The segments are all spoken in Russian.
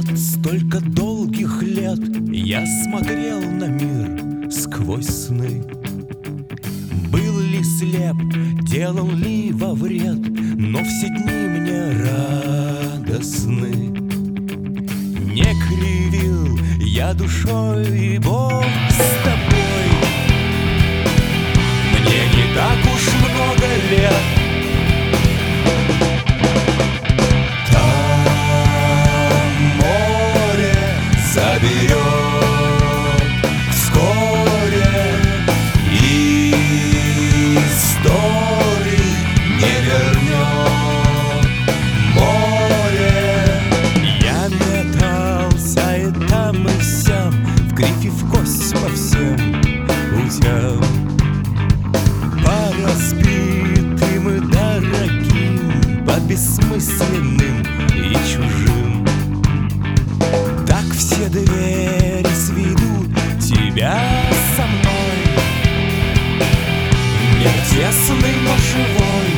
Столько долгих лет я смотрел на мир сквозь сны. Был ли слеп, делал ли во вред, но все дни мне радостны. Не кривил я душой, и Бог с тобой. Мне не так уж много лет. Заберет вскоре и истории не вернет море. Я метался и там, и сям, в кривь и в кость по всем путям, по разбитым и дорогим, по бессмысленным и чужим. Так все двери сведут тебя со мной, мир тесный, но живой.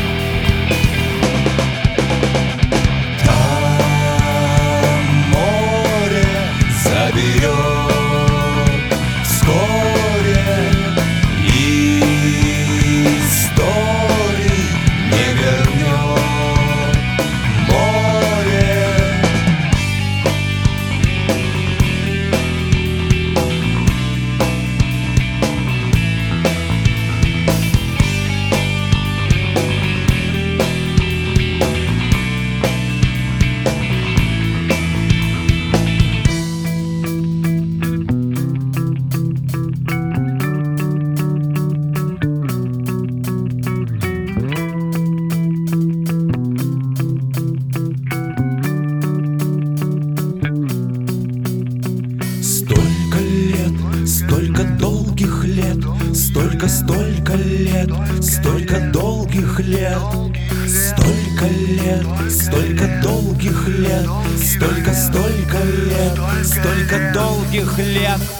Там море заберет вскоре и истории не вернет море. Столько долгих лет, столько лет, столько долгих лет, столько лет, столько долгих лет, столько лет, столько долгих лет.